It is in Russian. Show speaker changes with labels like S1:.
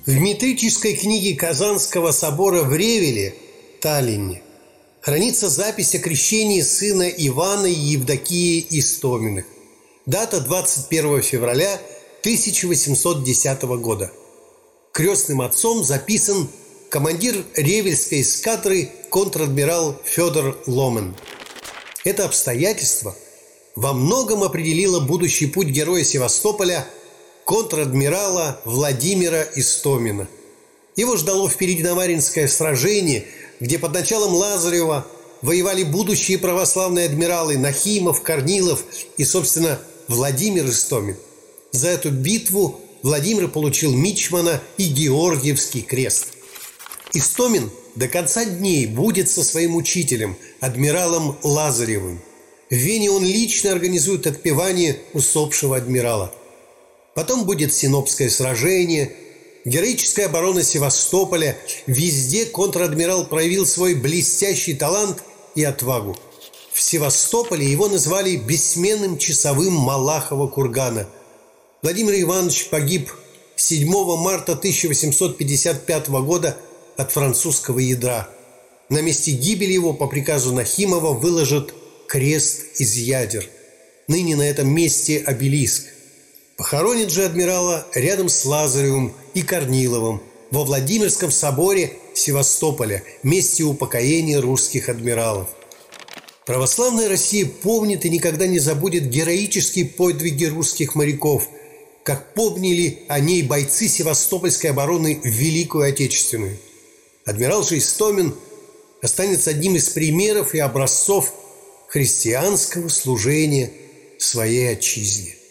S1: В метрической книге Казанского собора в Ревеле, Таллине, хранится запись о крещении сына Ивана и Евдокии Истоминых. Дата 21 февраля 1810 года. Крестным отцом записан командир Ревельской эскадры контр-адмирал Федор Ломен. Это обстоятельство во многом определило будущий путь героя Севастополя контр-адмирала Владимира Истомина. Его ждало впереди Наваринское сражение, где под началом Лазарева воевали будущие православные адмиралы Нахимов, Корнилов и, собственно, Владимир Истомин. За эту битву Владимир получил мичмана и Георгиевский крест. Истомин до конца дней будет со своим учителем, адмиралом Лазаревым. В Вене он лично организует отпевание усопшего адмирала. Потом будет Синопское сражение, героическая оборона Севастополя. Везде контр-адмирал проявил свой блестящий талант и отвагу. В Севастополе его назвали бессменным часовым Малахова кургана. Владимир Иванович погиб 7 марта 1855 года от французского ядра. На месте гибели его по приказу Нахимова выложат крест из ядер. Ныне на этом месте обелиск. Похоронит же адмирала рядом с Лазаревым и Корниловым во Владимирском соборе Севастополя, месте упокоения русских адмиралов. Православная Россия помнит и никогда не забудет героические подвиги русских моряков, как помнили о ней бойцы Севастопольской обороны в Великую Отечественную. Адмирал же Истомин останется одним из примеров и образцов христианского служения своей отчизне.